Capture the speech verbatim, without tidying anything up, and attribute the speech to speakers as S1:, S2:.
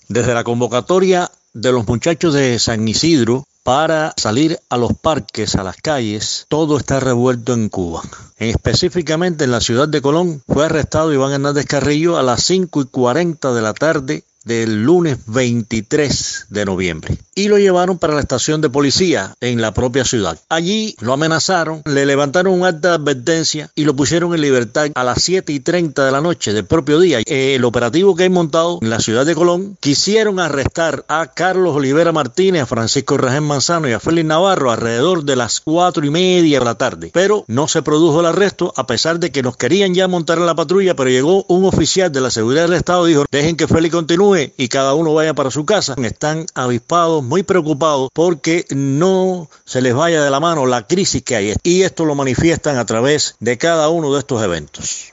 S1: Desde la convocatoria de los muchachos de San Isidro para salir a los parques, a las calles, todo está revuelto en Cuba. Específicamente en la ciudad de Colón fue arrestado Iván Hernández Carrillo a las cinco y cuarenta de la tarde del lunes veintitrés de noviembre y lo llevaron para la estación de policía en la propia ciudad. Allí lo amenazaron, le levantaron un acta de advertencia y lo pusieron en libertad a las siete y treinta de la noche del propio día. El operativo que hay montado en la ciudad de Colón, quisieron arrestar a Carlos Olivera Martínez, a Francisco Rajén Manzano y a Félix Navarro alrededor de las cuatro y media de la tarde, pero no se produjo el arresto a pesar de que nos querían ya montar en la patrulla, pero llegó un oficial de la seguridad del Estado y dijo: dejen que Félix continúe y cada uno vaya para su casa. Están avispados, muy preocupados porque no se les vaya de la mano la crisis que hay, y esto lo manifiestan a través de cada uno de estos eventos.